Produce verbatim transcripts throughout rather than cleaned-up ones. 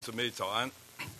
姊妹早安。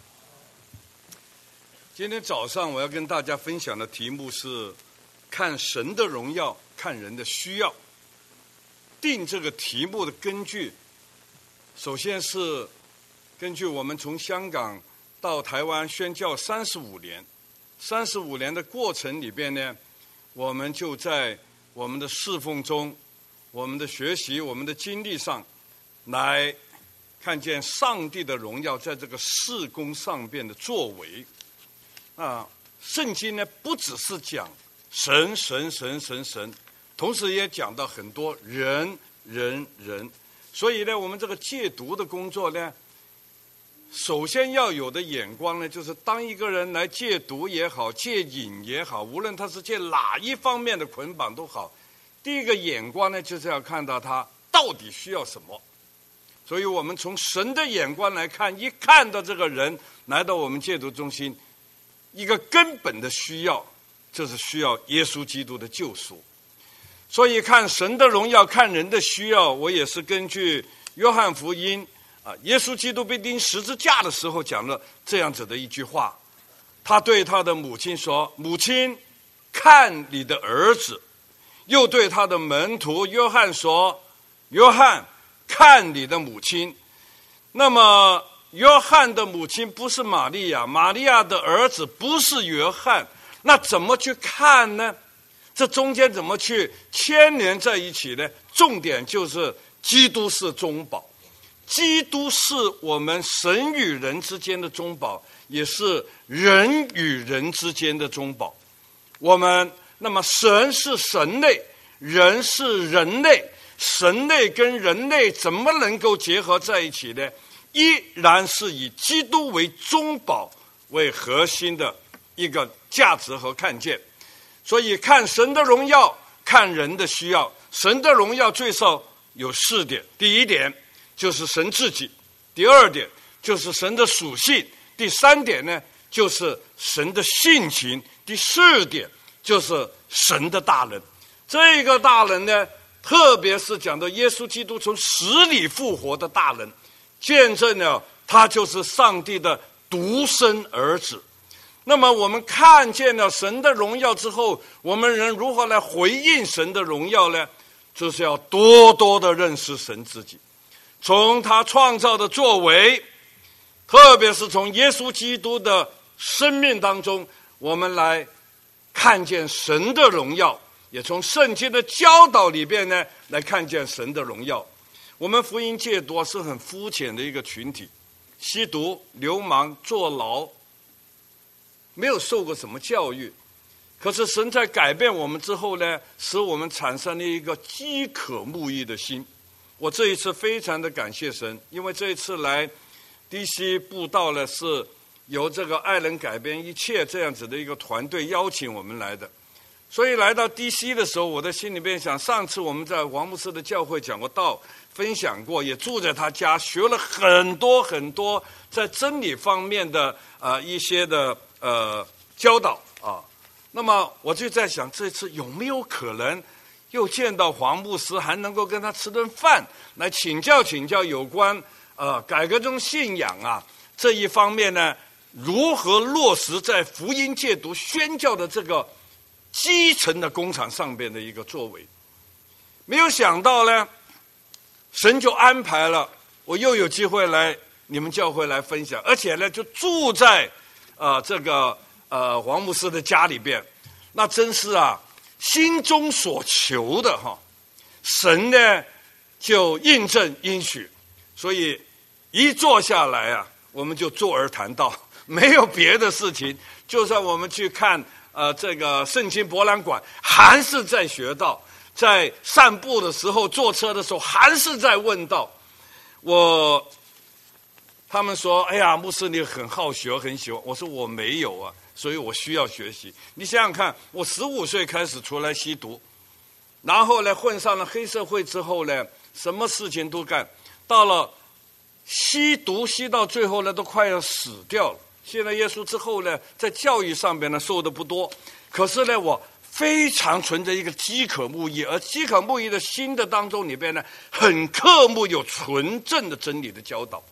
今天早上我要跟大家分享的题目是看神的荣耀，看人的需要。定这个题目的根据，首先是根据我们从香港到台湾宣教三十五年，三十五年的过程里边呢，我们就在我们的侍奉中，我们的学习，我们的经历上来看见上帝的荣耀在这个事工上边的作为啊。圣经呢不只是讲神神神神神，同时也讲到很多人人人。所以呢，我们这个戒毒的工作呢，首先要有的眼光呢，就是当一个人来戒毒也好，戒瘾也好，无论他是戒哪一方面的捆绑都好，第一个眼光呢，就是要看到他到底需要什么。所以我们从神的眼光来看，一看到这个人来到我们戒毒中心，一个根本的需要就是需要耶稣基督的救赎。所以看神的荣耀，看人的需要，我也是根据约翰福音啊，耶稣基督被钉十字架的时候讲了这样子的一句话，他对他的母亲说：母亲，看你的儿子。又对他的门徒约翰说：约翰，看你的母亲。那么约翰的母亲不是玛利亚，玛利亚的儿子不是约翰，那怎么去看呢？这中间怎么去牵连在一起呢？重点就是基督是中保，基督是我们神与人之间的中保，也是人与人之间的中保。我们那么神是神类，人是人类，神类跟人类怎么能够结合在一起呢？依然是以基督为中保为核心的一个价值和看见。所以看神的荣耀，看人的需要。神的荣耀最少有四点，第一点就是神自己，第二点就是神的属性，第三点呢就是神的性情，第四点就是神的大能。这个大能呢，特别是讲到耶稣基督从死里复活的大能，见证了他就是上帝的独生儿子。那么我们看见了神的荣耀之后，我们人如何来回应神的荣耀呢？就是要多多的认识神自己，从他创造的作为，特别是从耶稣基督的生命当中，我们来看见神的荣耀，也从圣经的教导里边呢来看见神的荣耀。我们福音戒毒是很肤浅的一个群体，吸毒、流氓、坐牢，没有受过什么教育。可是神在改变我们之后呢，使我们产生了一个饥渴慕义的心。我这一次非常的感谢神，因为这一次来 D C 布道呢，是由这个爱人改变一切这样子的一个团队邀请我们来的。所以来到 D C 的时候，我的心里边想，上次我们在王牧师的教会讲过道，分享过，也住在他家，学了很多很多在真理方面的呃一些的呃教导啊。那么我就在想，这次有没有可能又见到黄牧师，还能够跟他吃顿饭，来请教请教有关呃改革中信仰啊这一方面呢，如何落实在福音戒毒宣教的这个基层的工厂上边的一个作为。没有想到呢，神就安排了我又有机会来你们教会来分享，而且呢就住在呃这个呃黄牧师的家里边，那真是啊心中所求的哈，神呢就印证应许。所以一坐下来啊，我们就坐而谈道，没有别的事情。就算我们去看呃这个圣经博览馆，还是在学道，在散步的时候，坐车的时候，还是在问道。我他们说，哎呀，牧师你很好学，很喜欢。我说我没有啊，所以我需要学习。你想想看，我十五岁开始出来吸毒，然后呢混上了黑社会之后呢，什么事情都干，到了吸毒吸到最后呢，都快要死掉了。信了耶稣之后呢，在教育上边呢受的不多，可是呢我非常存着一个饥渴慕义，而饥渴慕义的心的当中里边呢，很渴慕有纯正的真理的教导。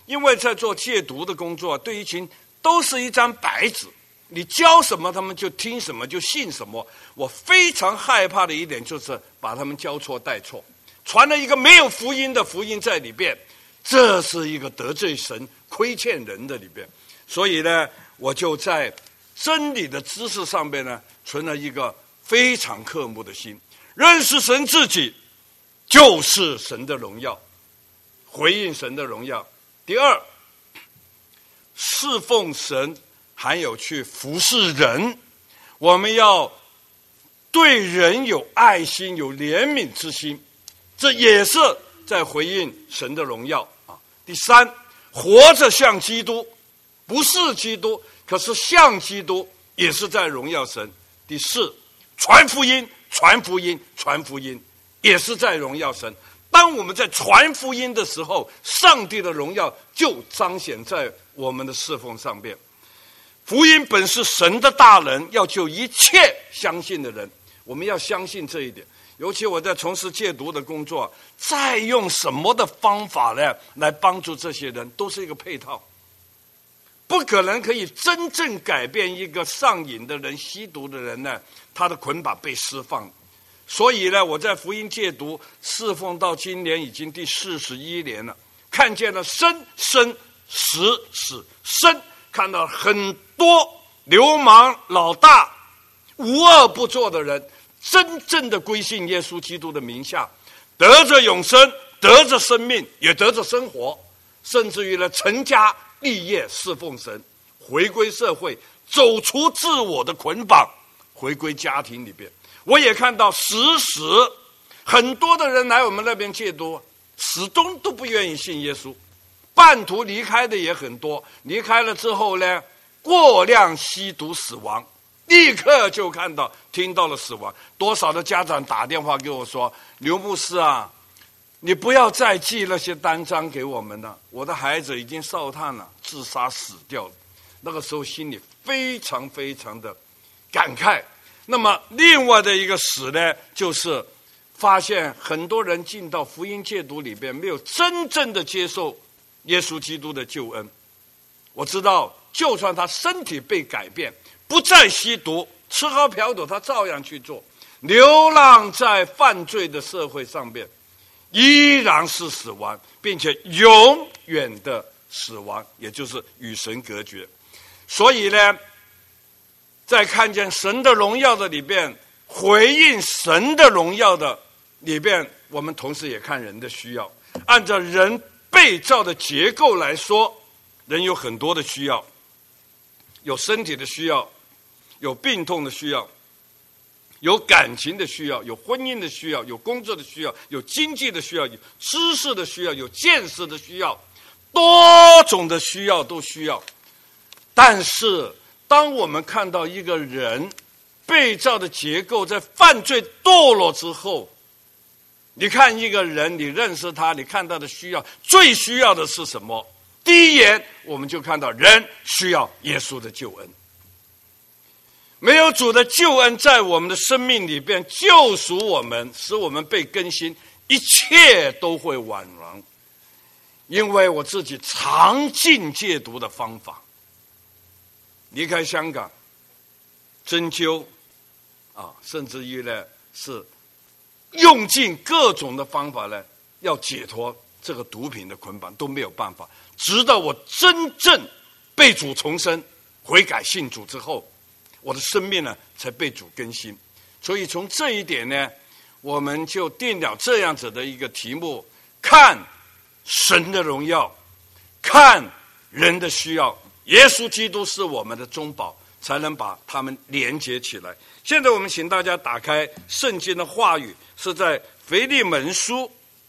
因为在做戒毒的工作，对一群都是一张白纸，你教什么他们就听什么，就信什么。我非常害怕的一点就是把他们教错带错，传了一个没有福音的福音在里边，这是一个得罪神亏欠人的里边。所以呢，我就在真理的知识上边呢存了一个非常渴慕的心，认识神自己就是神的荣耀，回应神的荣耀。第二，侍奉神还有去服侍人，我们要对人有爱心，有怜悯之心，这也是在回应神的荣耀啊。第三，活着像基督，不是基督，可是像基督，也是在荣耀神。第四，传福音，传福音，传福音，也是在荣耀神。当我们在传福音的时候，上帝的荣耀就彰显在我们的侍奉上边。福音本是神的大能，要救一切相信的人，我们要相信这一点。尤其我在从事戒毒的工作，再用什么的方法呢来帮助这些人，都是一个配套，不可能可以真正改变一个上瘾的人、吸毒的人呢，他的捆绑被释放。所以呢，我在福音戒毒侍奉到今年已经第四十一年了，看见了生生死死生，看到很多流氓老大无恶不作的人真正的归信耶稣基督的名下，得着永生，得着生命，也得着生活，甚至于呢成家立业侍奉神，回归社会，走出自我的捆绑，回归家庭里边。我也看到时时很多的人来我们那边戒毒，始终都不愿意信耶稣，半途离开的也很多，离开了之后呢，过量吸毒死亡，立刻就看到听到了死亡。多少的家长打电话给我说，刘牧师啊，你不要再寄那些单张给我们了，我的孩子已经烧炭了，自杀死掉了。那个时候心里非常非常的感慨。那么另外的一个死呢，就是发现很多人进到福音戒毒里边，没有真正的接受耶稣基督的救恩。我知道就算他身体被改变，不再吸毒，吃喝嫖赌他照样去做，流浪在犯罪的社会上边，依然是死亡，并且永远的死亡，也就是与神隔绝。所以呢，在看见神的荣耀的里边，回应神的荣耀的里边，我们同时也看人的需要。按照人被造的结构来说，人有很多的需要，有身体的需要，有病痛的需要，有感情的需要，有婚姻的需要，有工作的需要，有经济的需要，有知识的需要，有见识的需要，多种的需要都需要。但是当我们看到一个人被造的结构在犯罪堕落之后，你看一个人，你认识他，你看到的需要，最需要的是什么？第一眼我们就看到人需要耶稣的救恩。没有主的救恩在我们的生命里边救赎我们，使我们被更新，一切都会枉然。因为我自己尝尽戒毒的方法，离开香港针灸啊，甚至于呢是用尽各种的方法呢，要解脱这个毒品的捆绑，都没有办法。直到我真正被主重生，悔改信主之后，我的生命呢才被主更新。所以从这一点呢，我们就定了这样子的一个题目：看神的荣耀，看人的需要。耶稣基督是我们的中保，才能把他们连接起来。现在我们请大家打开圣经的话语，是在腓利门书。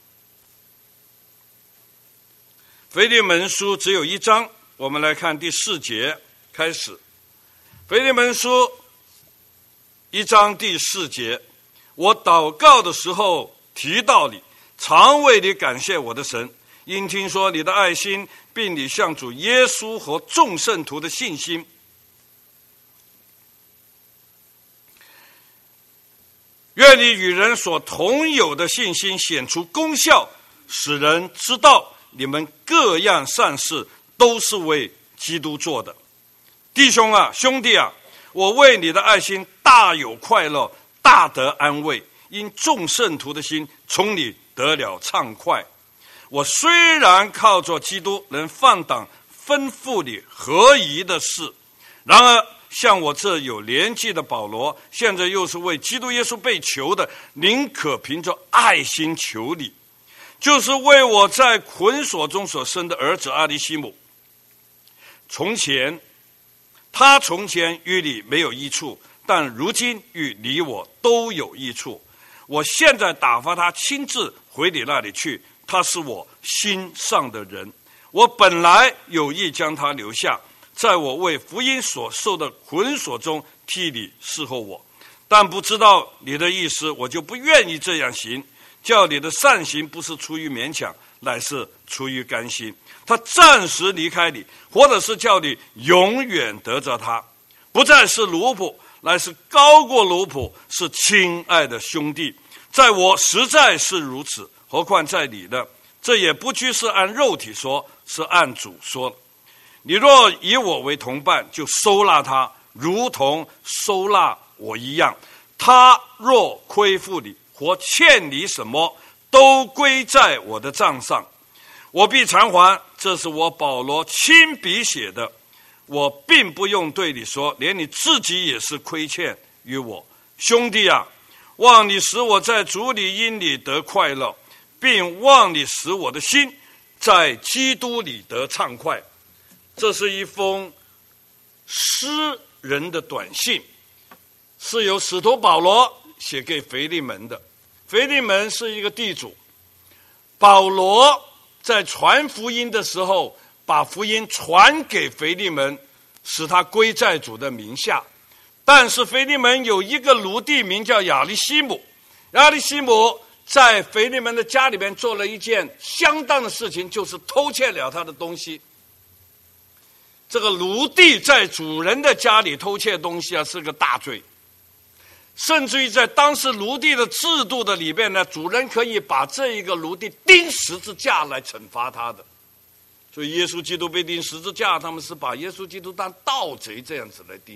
腓利门书只有一章，我们来看第四节开始。腓利门书一章第四节，我祷告的时候提到你，常为你感谢我的神，因听说你的爱心，并你向主耶稣和众圣徒的信心，愿你与人所同有的信心显出功效，使人知道你们各样善事都是为基督做的。弟兄啊，兄弟啊，我为你的爱心大有快乐，大得安慰，因众圣徒的心从你得了畅快。我虽然靠着基督能放胆吩咐你合宜的事，然而像我这有年纪的保罗，现在又是为基督耶稣被囚的，宁可凭着爱心求你，就是为我在捆锁中所生的儿子阿里西姆。从前他从前与你没有益处，但如今与你我都有益处。我现在打发他亲自回你那里去，他是我心上的人。我本来有意将他留下，在我为福音所受的捆锁中替你侍候我，但不知道你的意思，我就不愿意这样行，叫你的善行不是出于勉强，乃是出于甘心。他暂时离开你，或者是叫你永远得着他，不再是奴仆，乃是高过奴仆，是亲爱的兄弟。在我实在是如此，何况在你呢？这也不拘是按肉体说，是按主说的。你若以我为同伴，就收纳他，如同收纳我一样。他若亏负你或欠你什么，都归在我的账上，我必偿还。这是我保罗亲笔写的，我并不用对你说，连你自己也是亏欠于我。兄弟啊，望你使我在主里因你得快乐，并望你使我的心在基督里得畅快。这是一封诗人的短信，是由使徒保罗写给腓利门的。腓利门是一个地主，保罗在传福音的时候，把福音传给腓利门，使他归在主的名下。但是腓利门有一个奴隶名叫亚利西姆，亚利西姆在腓利门的家里面做了一件相当的事情，就是偷窃了他的东西。这个奴隶在主人的家里偷窃东西啊，是个大罪。甚至于在当时奴隶的制度的里边呢，主人可以把这一个奴隶钉十字架来惩罚他的。所以耶稣基督被钉十字架，他们是把耶稣基督当盗贼这样子来钉。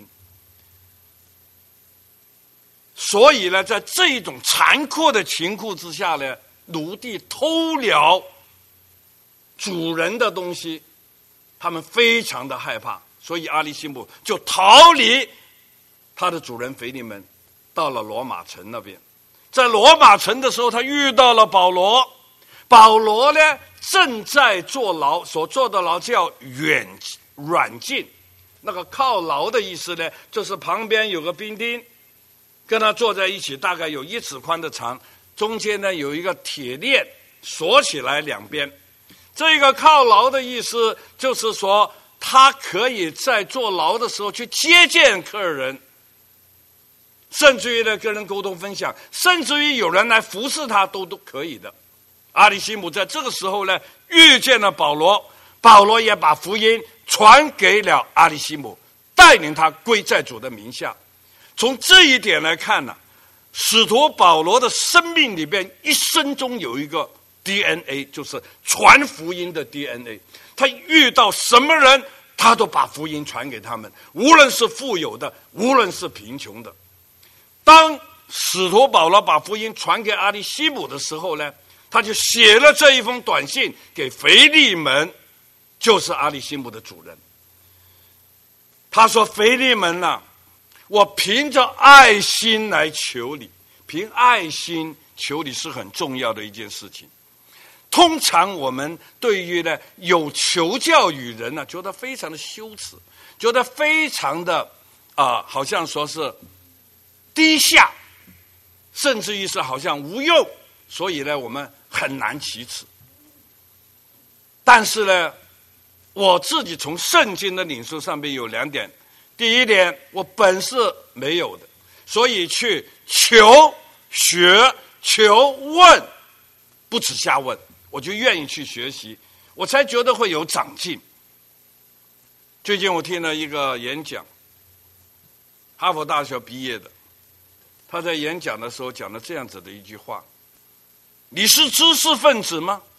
所以呢，在这一种残酷的情况之下呢，奴隶偷了主人的东西，他们非常的害怕，所以阿里西姆就逃离他的主人腓利门，到了罗马城那边。在罗马城的时候，他遇到了保罗。保罗呢，正在坐牢，所坐的牢叫远软禁。那个靠牢的意思呢，就是旁边有个兵丁跟他坐在一起，大概有一尺宽的长，中间呢有一个铁链锁起来两边。这个靠牢的意思就是说，他可以在坐牢的时候去接见客人，甚至于呢跟人沟通分享，甚至于有人来服侍他都都可以的。阿里西姆在这个时候呢遇见了保罗，保罗也把福音传给了阿里西姆，带领他归在主的名下。从这一点来看呢，使徒保罗的生命里边一生中有一个 D N A， 就是传福音的 D N A。 他遇到什么人，他都把福音传给他们，无论是富有的，无论是贫穷的。当使徒保罗把福音传给阿里西姆的时候呢，他就写了这一封短信给腓利门，就是阿里西姆的主人。他说，腓利门啊，我凭着爱心来求你。凭爱心求你是很重要的一件事情。通常我们对于呢有求教于人呢、啊，觉得非常的羞耻，觉得非常的啊、呃，好像说是低下，甚至于是好像无用，所以呢我们很难启齿。但是呢，我自己从圣经的领受上面有两点。第一点，我本是没有的，所以去求学求问，不止下问，我就愿意去学习，我才觉得会有长进。最近我听了一个演讲，哈佛大学毕业的，他在演讲的时候讲了这样子的一句话：你是知识分子吗？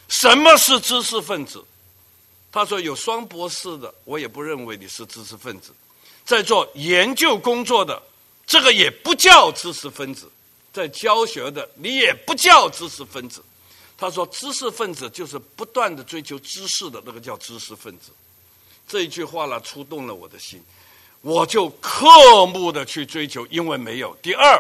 什么是知识分子？他说有双博士的，我也不认为你是知识分子；在做研究工作的，这个也不叫知识分子；在教学的，你也不叫知识分子。他说知识分子就是不断的追求知识的，那个叫知识分子。这一句话呢，触动了我的心，我就刻目的去追求，因为没有。第二，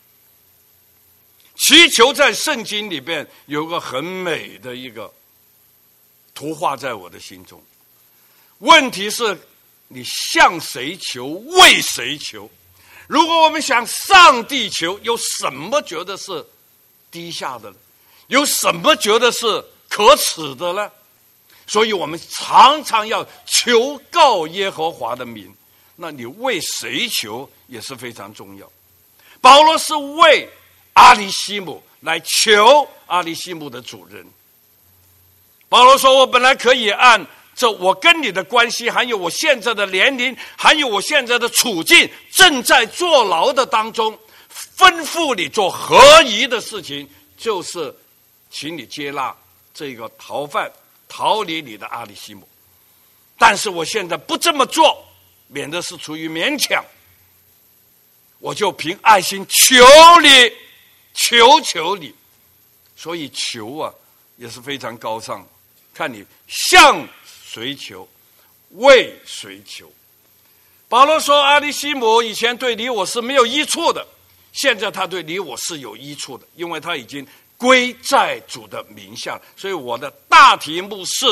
祈求在圣经里边有个很美的一个图画在我的心中。问题是你向谁求，为谁求？如果我们向上帝求，有什么觉得是低下的呢？有什么觉得是可耻的呢？所以我们常常要求告耶和华的名。那你为谁求也是非常重要。保罗是为阿里西姆来求阿里西姆的主人。保罗说，我本来可以按这我跟你的关系，还有我现在的年龄，还有我现在的处境，正在坐牢的当中，吩咐你做合宜的事情，就是请你接纳这个逃犯，逃离你的阿里西姆。但是我现在不这么做，免得是出于勉强，我就凭爱心求你，求求你。所以求啊也是非常高尚，看你向谁求，为谁求。保罗说，阿里西姆以前对你我是没有益处的，现在他对你我是有益处的，因为他已经归在主的名下。所以我的大题目是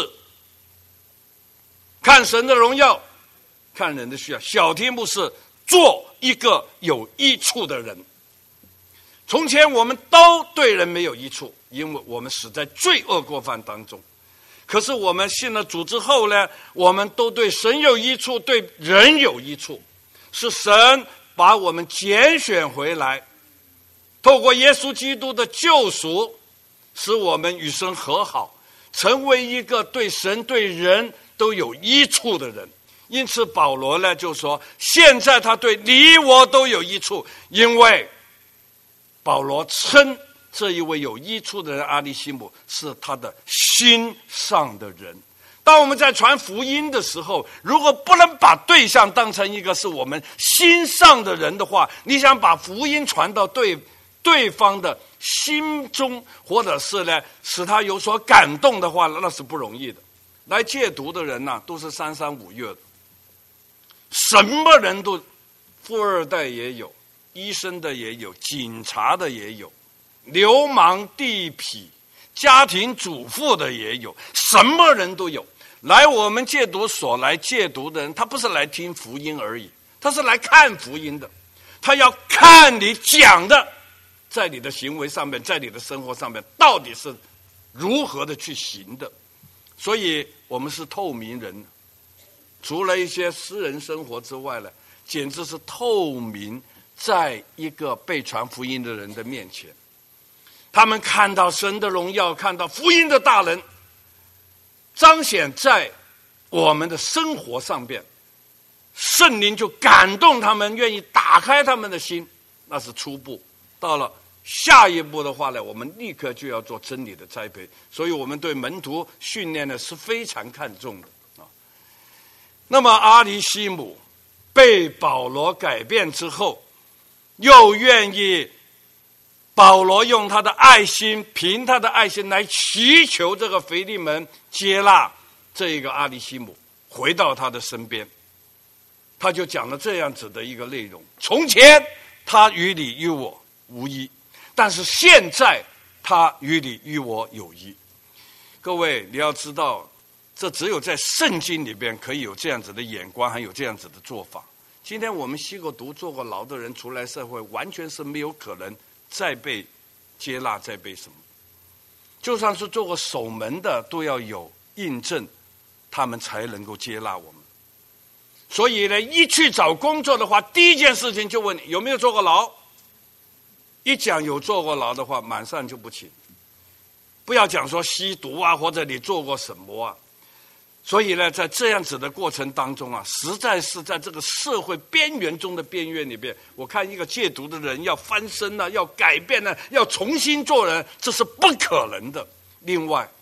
看神的荣耀，看人的需要。小题目是做一个有益处的人。从前我们都对人没有益处，因为我们死在罪恶过犯当中。可是我们信了主之后呢，我们都对神有益处，对人有益处。是神把我们拣选回来，透过耶稣基督的救赎，使我们与神和好，成为一个对神对人都有益处的人。因此保罗呢就说，现在他对你我都有益处，因为保罗称这一位有益处的人阿里西姆是他的心上的人。当我们在传福音的时候，如果不能把对象当成一个是我们心上的人的话，你想把福音传到对对方的心中，或者是呢使他有所感动的话，那是不容易的。来戒毒的人呢、啊、都是三三五月的，什么人都，富二代也有，医生的也有，警察的也有，流氓地痞家庭主妇的也有，什么人都有。来我们戒毒所来戒毒的人，他不是来听福音而已，他是来看福音的。他要看你讲的在你的行为上面，在你的生活上面到底是如何的去行的。所以我们是透明人，除了一些私人生活之外呢，简直是透明在一个被传福音的人的面前。他们看到神的荣耀，看到福音的大能彰显在我们的生活上边，圣灵就感动他们，愿意打开他们的心。那是初步。到了下一步的话呢，我们立刻就要做真理的栽培。所以我们对门徒训练呢是非常看重的啊。那么阿里西姆被保罗改变之后，又愿意保罗用他的爱心，凭他的爱心来祈求这个腓利门接纳这一个阿里西姆回到他的身边。他就讲了这样子的一个内容：从前他与你与我无异，但是现在他与你与我有益。各位你要知道，这只有在圣经里边可以有这样子的眼光，还有这样子的做法。今天我们吸过毒坐过牢的人出来社会，完全是没有可能再被接纳，再被什么？就算是做过守门的，都要有印证，他们才能够接纳我们。所以呢，一去找工作的话，第一件事情就问你有没有坐过牢。一讲有坐过牢的话，马上就不请。不要讲说吸毒啊，或者你做过什么啊。所以呢，在这样子的过程当中啊，实在是在这个社会边缘中的边缘里边，我看一个戒毒的人要翻身啊，要改变啊，要重新做人，这是不可能的。另外，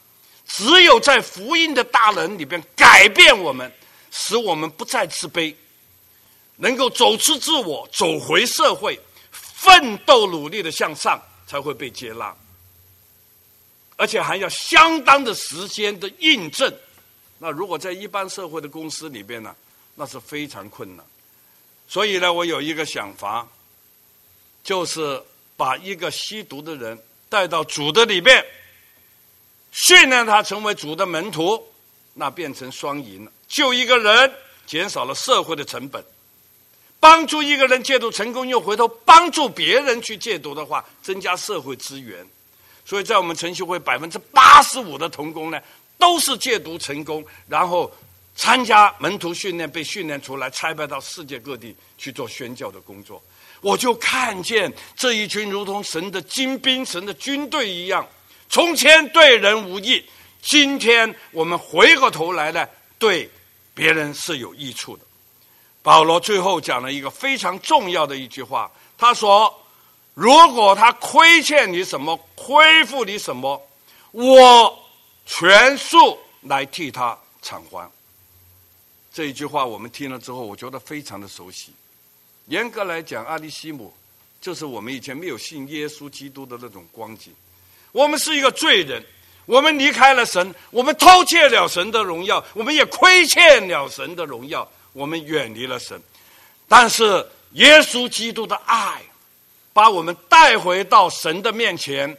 只有在福音的大能里边改变我们，使我们不再自卑，能够走出自我，走回社会，奋斗努力的向上，才会被接纳，而且还要相当的时间的印证。那如果在一般社会的公司里边呢，那是非常困难。所以呢，我有一个想法，就是把一个吸毒的人带到主的里面，训练他成为主的门徒，那变成双赢了。救一个人，减少了社会的成本；帮助一个人戒毒成功，又回头帮助别人去戒毒的话，增加社会资源。所以在我们晨曦会百分之八十五的同工呢，都是戒毒成功，然后参加门徒训练，被训练出来，差派到世界各地去做宣教的工作。我就看见这一群如同神的精兵、神的军队一样，从前对人无益，今天我们回过头来呢，对别人是有益处的。保罗最后讲了一个非常重要的一句话，他说：如果他亏欠你什么，亏负你什么，我全数来替他偿还。这一句话我们听了之后，我觉得非常的熟悉。严格来讲，阿里西姆就是我们以前没有信耶稣基督的那种光景。我们是一个罪人，我们离开了神，我们偷窃了神的荣耀，我们也亏欠了神的荣耀，我们远离了神。但是耶稣基督的爱把我们带回到神的面前，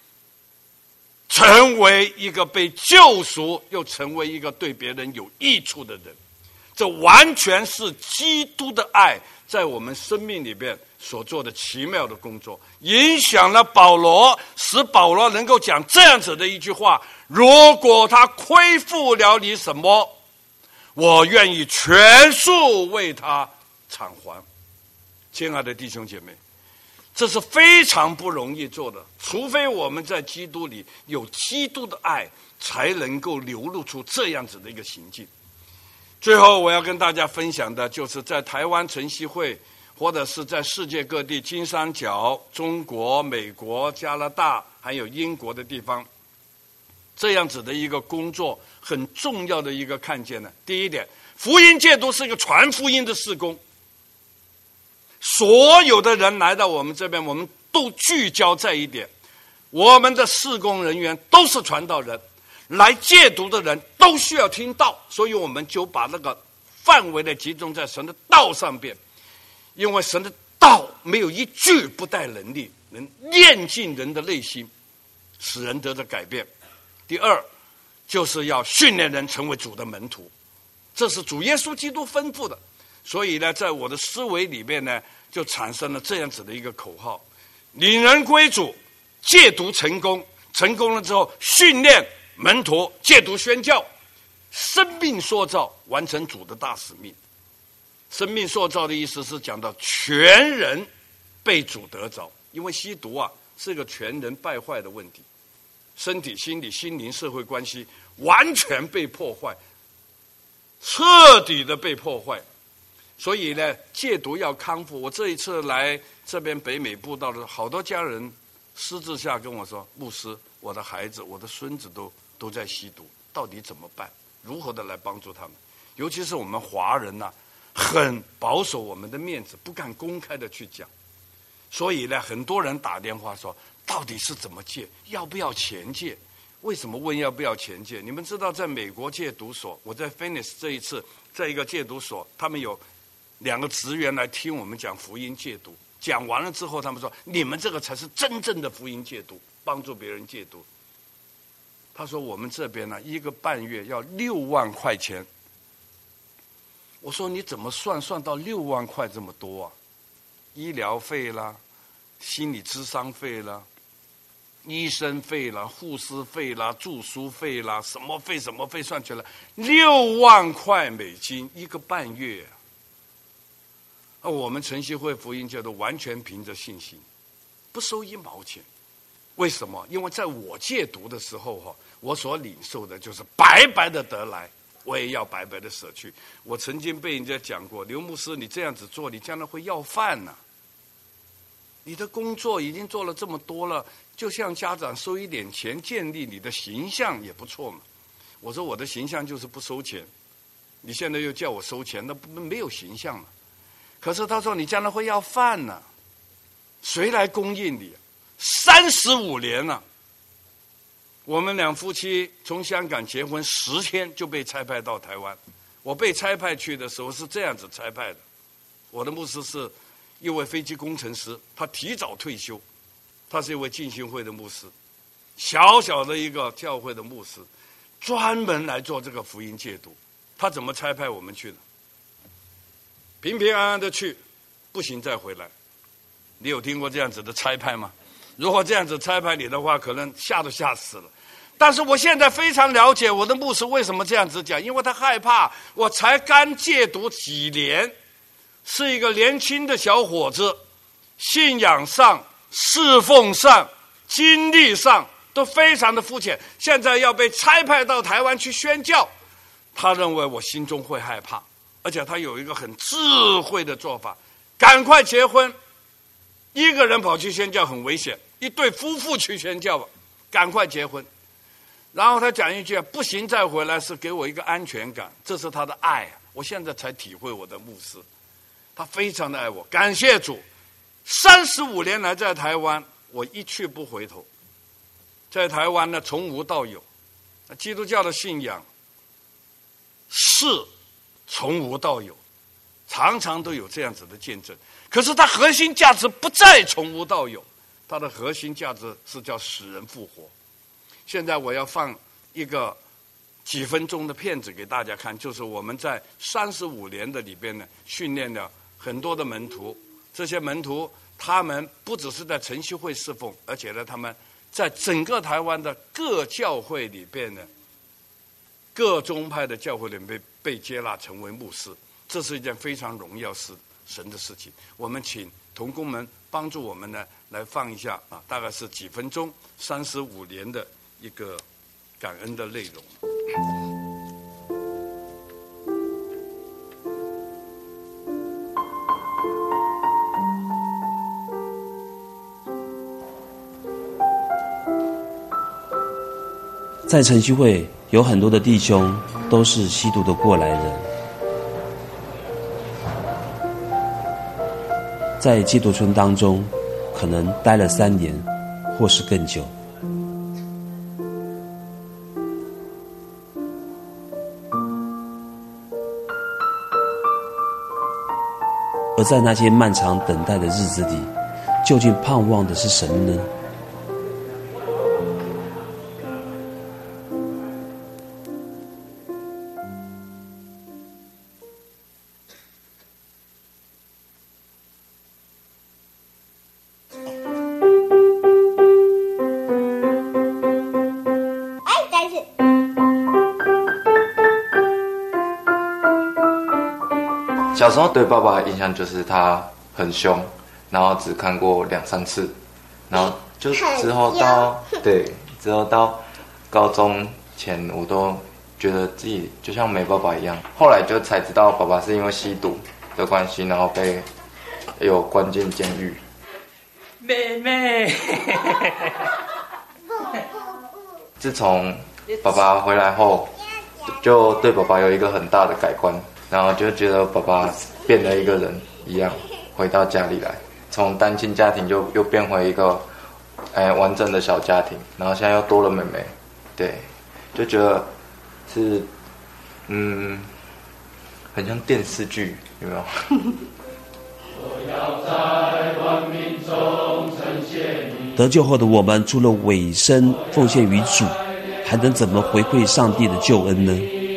成为一个被救赎，又成为一个对别人有益处的人。这完全是基督的爱在我们生命里边所做的奇妙的工作，影响了保罗，使保罗能够讲这样子的一句话：如果他亏负了你什么，我愿意全数为他偿还。亲爱的弟兄姐妹，这是非常不容易做的，除非我们在基督里有基督的爱，才能够流露出这样子的一个行径。最后我要跟大家分享的就是在台湾晨曦会，或者是在世界各地金三角、中国、美国、加拿大还有英国的地方，这样子的一个工作很重要的一个看见呢。第一点，福音戒毒是一个传福音的事工，所有的人来到我们这边，我们都聚焦在一点，我们的事工人员都是传道人，来戒毒的人都需要听道，所以我们就把那个范围的集中在神的道上边，因为神的道没有一句不带能力，能炼尽人的内心，使人得到改变。第二，就是要训练人成为主的门徒，这是主耶稣基督吩咐的。所以呢，在我的思维里面呢，就产生了这样子的一个口号：领人归主，戒毒成功，成功了之后训练门徒，戒毒宣教，生命塑造，完成主的大使命。生命塑造的意思是讲到全人被主得着，因为吸毒啊是一个全人败坏的问题，身体、心理、心灵、社会关系完全被破坏，彻底的被破坏。所以呢，戒毒要康复。我这一次来这边北美布道的好多家人私自下跟我说：牧师，我的孩子、我的孙子都都在吸毒，到底怎么办？如何的来帮助他们？尤其是我们华人啊，很保守我们的面子，不敢公开的去讲。所以呢，很多人打电话说，到底是怎么戒？要不要钱戒？为什么问要不要钱戒？你们知道，在美国戒毒所，我在 Phoenix 这一次在一个戒毒所，他们有两个职员来听我们讲福音戒毒，讲完了之后，他们说：你们这个才是真正的福音戒毒，帮助别人戒毒。他说：我们这边呢，一个半月要六万块钱。我说：你怎么算算到六万块这么多啊？医疗费啦，心理咨商费啦，医生费啦，护士费啦，住宿费啦，什么费什么费算起来六万块美金一个半月啊！而我们晨曦会福音教都完全凭着信心，不收一毛钱。为什么？因为在我戒毒的时候哈，我所领受的就是白白的得来，我也要白白的舍去。我曾经被人家讲过，刘牧师，你这样子做，你将来会要饭呢、啊。你的工作已经做了这么多了， 就向家长收一点钱，建立你的形象也不错嘛。我说我的形象就是不收钱，你现在又叫我收钱，那没有形象了。可是他说你将来会要饭呢、啊，谁来供应你？三十五年了，我们两夫妻从香港结婚十天就被差派到台湾。我被差派去的时候是这样子差派的，我的牧师是一位飞机工程师，他提早退休。他是一位浸信会的牧师，小小的一个教会的牧师，专门来做这个福音戒毒。他怎么差派我们去的？平平安安的去，不行再回来。你有听过这样子的差派吗？如果这样子差派你的话，可能吓都吓死了。但是我现在非常了解我的牧师为什么这样子讲，因为他害怕我才刚戒毒几年，是一个年轻的小伙子，信仰上侍奉上经历上都非常的肤浅，现在要被差派到台湾去宣教，他认为我心中会害怕，而且他有一个很智慧的做法，赶快结婚，一个人跑去宣教很危险，一对夫妇去宣教吧，赶快结婚。然后他讲一句不行再回来，是给我一个安全感，这是他的爱。我现在才体会我的牧师，他非常的爱我，感谢主。三十五年来在台湾，我一去不回头。在台湾呢，从无到有，基督教的信仰是从无到有，常常都有这样子的见证。可是它核心价值不在从无到有，它的核心价值是叫使人复活。现在我要放一个几分钟的片子给大家看，就是我们在三十五年的里边呢，训练了很多的门徒。这些门徒他们不只是在晨曦会侍奉，而且呢他们在整个台湾的各教会里边呢，各宗派的教会里面被被接纳成为牧师，这是一件非常荣耀事神的事情。我们请同工们帮助我们呢来放一下啊，大概是几分钟，三十五年的一个感恩的内容。 在晨曦会有很多的弟兄都是吸毒的过来人，在戒毒村当中可能待了三年或是更久。而在那些漫长等待的日子里，究竟盼望的是什么呢？ 小时候对爸爸的印象就是他很凶，然后只看过两三次，然后就之后到对之后到高中前，我都觉得自己就像没爸爸一样。后来就才知道爸爸是因为吸毒的关系，然后被有关进监狱。 妹妹， 自从爸爸回来后，就对爸爸有一个很大的改观。然后就觉得爸爸变了一个人一样，回到家里来，从单亲家庭就又变回一个，哎，完整的小家庭。然后现在又多了妹妹，对，就觉得是，嗯，很像电视剧，有没有？ 得救后的我们，除了委身奉献于主，还能怎么回馈上帝的救恩呢？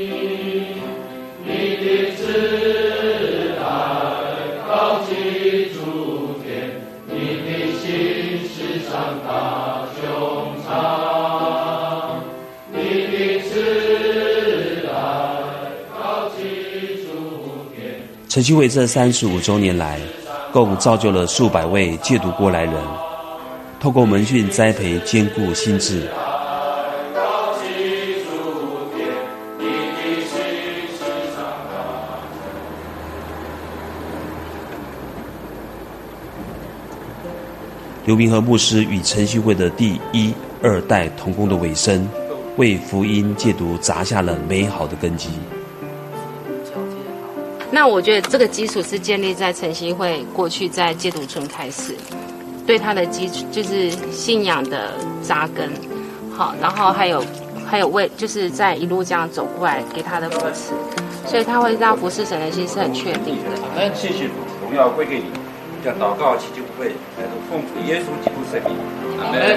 晨曦会这三十五周年来，共造就了数百位戒毒过来人，透过门训栽培坚固心智。 刘明和牧师与晨曦会的第一、二代同工的尾声，为福音戒毒砸下了美好的根基。 那我觉得这个基础是建立在晨曦会过去在戒毒村开始，对他的基础就是信仰的扎根，好，然后还有还有为就是在一路这样走过来给他的扶持，所以他会让服侍神的心是很确定的。 阿门，谢谢主，荣耀归给你。将祷告祈求会来到奉主耶稣基督圣名，阿门。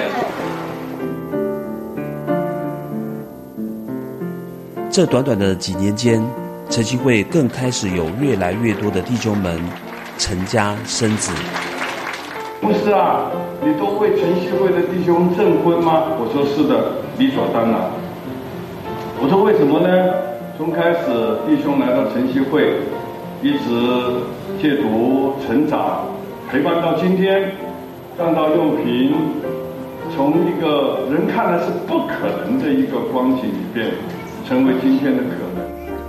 这短短的几年间，晨曦会更开始有越来越多的弟兄们成家生子。 牧师啊，你都为晨曦会的弟兄证婚吗？我说是的，理所当然。我说为什么呢？从开始弟兄来到晨曦会，一直戒毒成长，陪伴到今天，站到右平，从一个人看来是不可能的一个光景里边，成为今天的可能。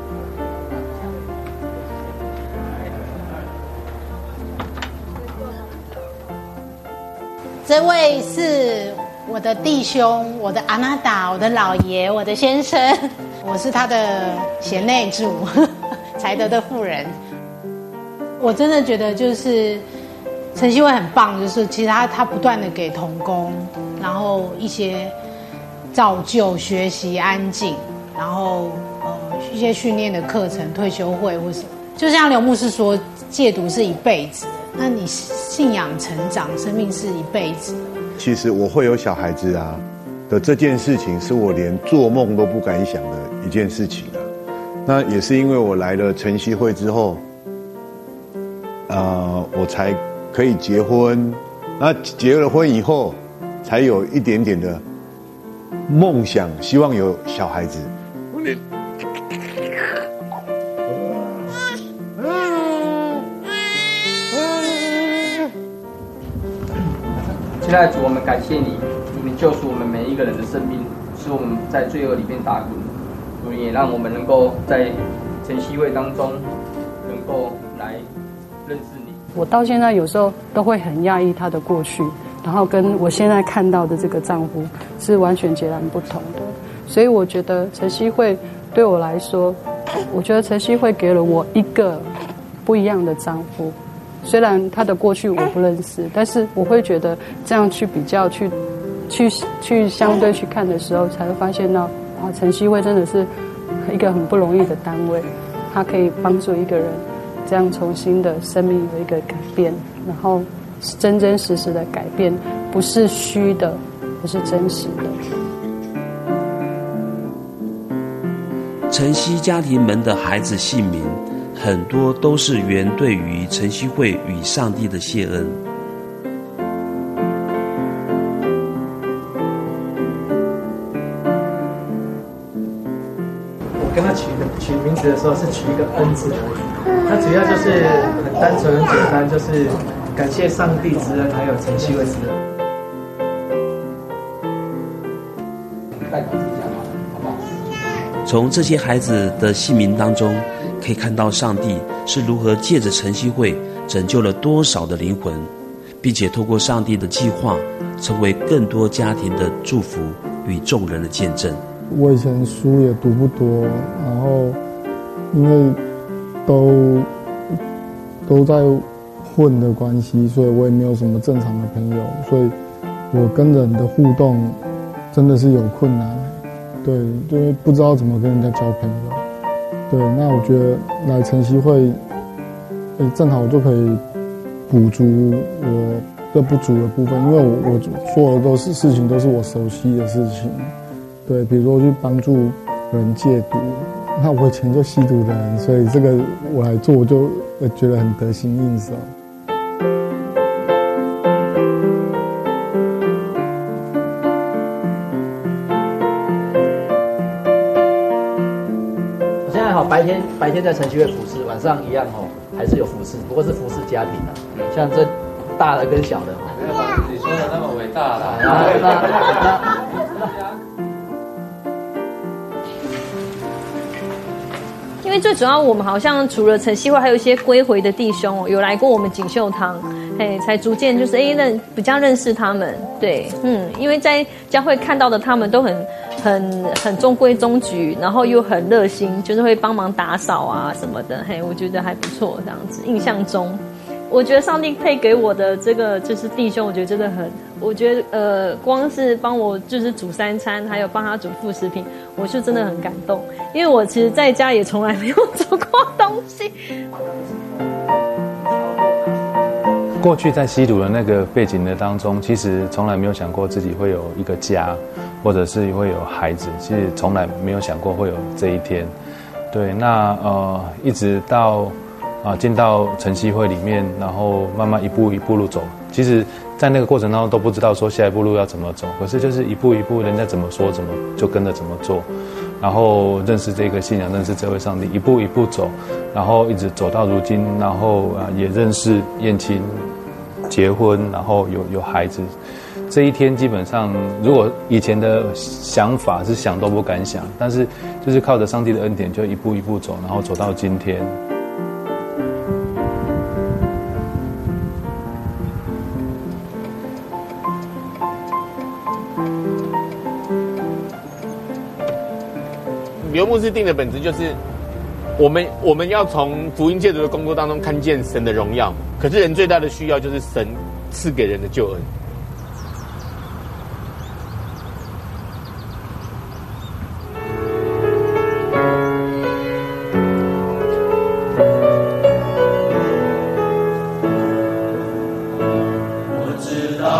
这位是我的弟兄，我的阿纳达，我的老爷，我的先生，我是他的贤内助，才德的妇人。我真的觉得就是晨曦会很棒，就是其实他他不断的给同工，然后一些造就、学习、安静，然后呃一些训练的课程、退休会或什么。就像刘牧师说，戒毒是一辈子，那你信仰成长，生命是一辈子。 其实我会有小孩子啊的这件事情，是我连做梦都不敢想的一件事情啊。那也是因为我来了晨曦会之后，呃，我才可以结婚。那结了婚以后，才有一点点的梦想，希望有小孩子。 现在主，我们感谢你，你救赎我们每一个人的生命，使我们在罪恶里面打滚。主也让我们能够在晨曦会当中，能够来认识你。 我到现在有时候都会很讶异他的过去，然后跟我现在看到的这个丈夫是完全截然不同的。所以我觉得晨曦会对我来说，我觉得晨曦会给了我一个不一样的丈夫。虽然他的过去我不认识，但是我会觉得这样去比较、去、去、去相对去看的时候，才会发现到啊，晨曦会真的是一个很不容易的单位，它可以帮助一个人这样重新的生命有一个改变，然后是真真实实的改变，不是虚的，不是真实的。 晨曦家庭门的孩子姓名，很多都是源对于晨曦会与上帝的谢恩。 我跟他取的取名字的时候是取一个恩字而已，它主要就是很单纯很简单，就是感谢上帝之恩，还有晨曦会之恩。 从这些孩子的姓名当中，可以看到上帝是如何借着晨曦会拯救了多少的灵魂，并且透过上帝的计划，成为更多家庭的祝福与众人的见证。 我以前书也读不多，然后因为都都在混的关系，所以我也没有什么正常的朋友，所以我跟人的互动真的是有困难。对，因为不知道怎么跟人家交朋友。对，那我觉得来晨曦会，诶，正好就可以补足我这不足的部分，因为我我做的都是事情都是我熟悉的事情。对，比如说去帮助人戒毒，那我以前就吸毒的人，所以这个我来做，我就觉得很得心应手。 白天白天在晨曦会服侍，晚上一样哦，还是有服侍，不过是服侍家庭的、啊，像这大的跟小的。 没有把自己说的那么伟大啦。 那那因为最主要，我们好像除了晨曦会，还有一些归回的弟兄哦，有来过我们锦绣堂。 哎，才逐渐就是哎认比较认识他们。对，嗯，因为在教会看到的他们都很很很中规中矩，然后又很热心，就是会帮忙打扫啊什么的。嘿，我觉得还不错，这样子。印象中，我觉得上帝配给我的这个就是弟兄，我觉得真的很，我觉得呃，光是帮我就是煮三餐，还有帮他煮副食品，我是真的很感动，因为我其实在家也从来没有煮过东西。 过去在吸毒的那个背景的当中，其实从来没有想过自己会有一个家，或者是会有孩子，其实从来没有想过会有这一天。对，那呃，一直到啊进到晨曦会里面，然后慢慢一步一步路走。其实，在那个过程当中都不知道说下一步路要怎么走，可是就是一步一步，人家怎么说怎么就跟着怎么做，然后认识这个信仰，认识这位上帝，一步一步走，然后一直走到如今，然后啊也认识燕青。结婚，然后有有孩子，这一天基本上，如果以前的想法是想都不敢想，但是就是靠着上帝的恩典，就一步一步走，然后走到今天。 刘牧师定的本质就是，我们我们要从福音戒毒的工作当中看见神的荣耀。可是人最大的需要就是神赐给人的救恩。 我知道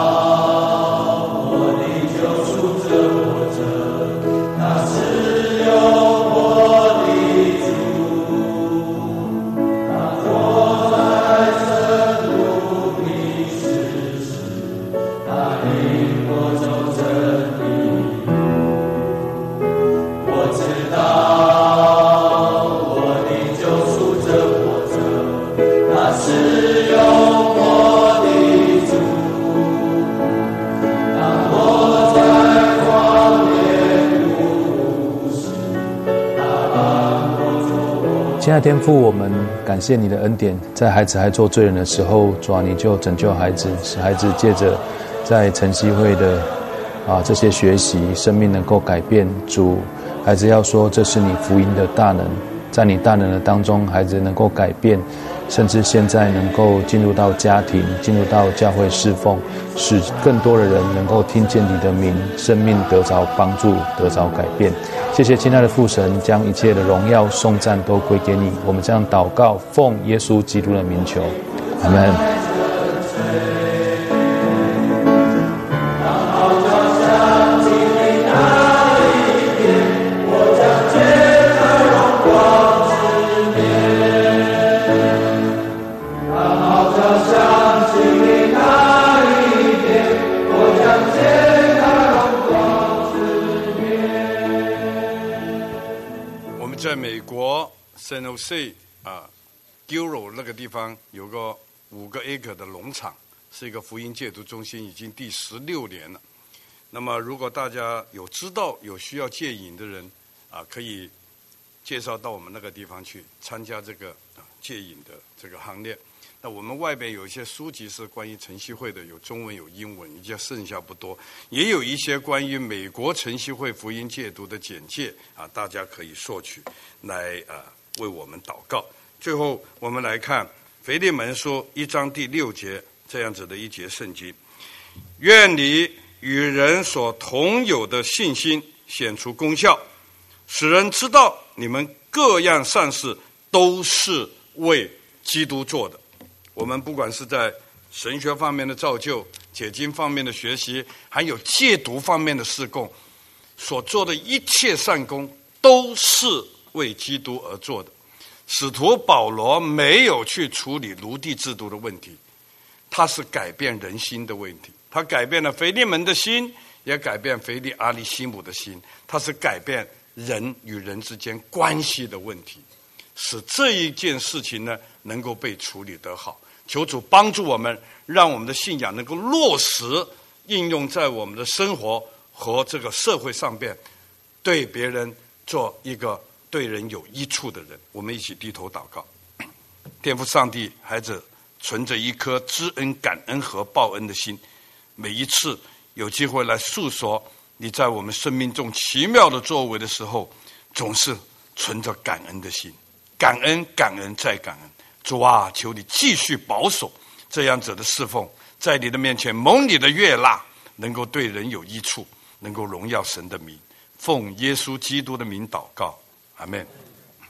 我的救赎者活着，他是有我的主，他活在圣路的事实，他领我走真理路。我知道我的救赎者活着，他是有我的主，他活在旷野无事，他帮我做我。 亲爱的天父，我们感谢你的恩典，在孩子还做罪人的时候，主啊，你就拯救孩子，使孩子借着在晨曦会的啊这些学习，生命能够改变。主，孩子要说这是你福音的大能，在你大能的当中，孩子能够改变，甚至现在能够进入到家庭，进入到教会侍奉，使更多的人能够听见你的名，生命得着帮助，得着改变。谢谢亲爱的父神，将一切的荣耀颂赞都归给你。我们这样祷告，奉耶稣基督的名求，阿们。 在美国 San Jose 啊 Gilroy 那个地方有个五个 acre 的农场，是一个福音戒毒中心，已经第十六年了。那么如果大家有知道有需要戒瘾的人啊，可以介绍到我们那个地方去参加这个啊戒瘾的这个行列。那我们外边有一些书籍是关于晨曦会的，有中文有英文，已经剩下不多，也有一些关于美国晨曦会福音戒毒的简介啊，大家可以索取来啊为我们祷告。最后我们来看腓利门书一章第六节这样子的一节圣经：愿你与人所同有的信心显出功效，使人知道你们各样善事都是为基督做的。我们不管是在神学方面的造就、解经方面的学习，还有戒毒方面的事工，所做的一切善功都是为基督而做的。使徒保罗没有去处理奴隶制度的问题，他是改变人心的问题，他改变了腓利门的心，也改变腓利阿里西姆的心，他是改变人与人之间关系的问题，使这一件事情呢能够被处理得好。求主帮助我们，让我们的信仰能够落实应用在我们的生活和这个社会上边，对别人做一个对人有益处的人。我们一起低头祷告。天父上帝，孩子存着一颗知恩、感恩和报恩的心，每一次有机会来诉说你在我们生命中奇妙的作为的时候，总是存着感恩的心，感恩感恩再感恩。主啊，求你继续保守这样子的侍奉，在你的面前蒙你的悦纳，能够对人有益处，能够荣耀神的名。奉耶稣基督的名祷告，阿们。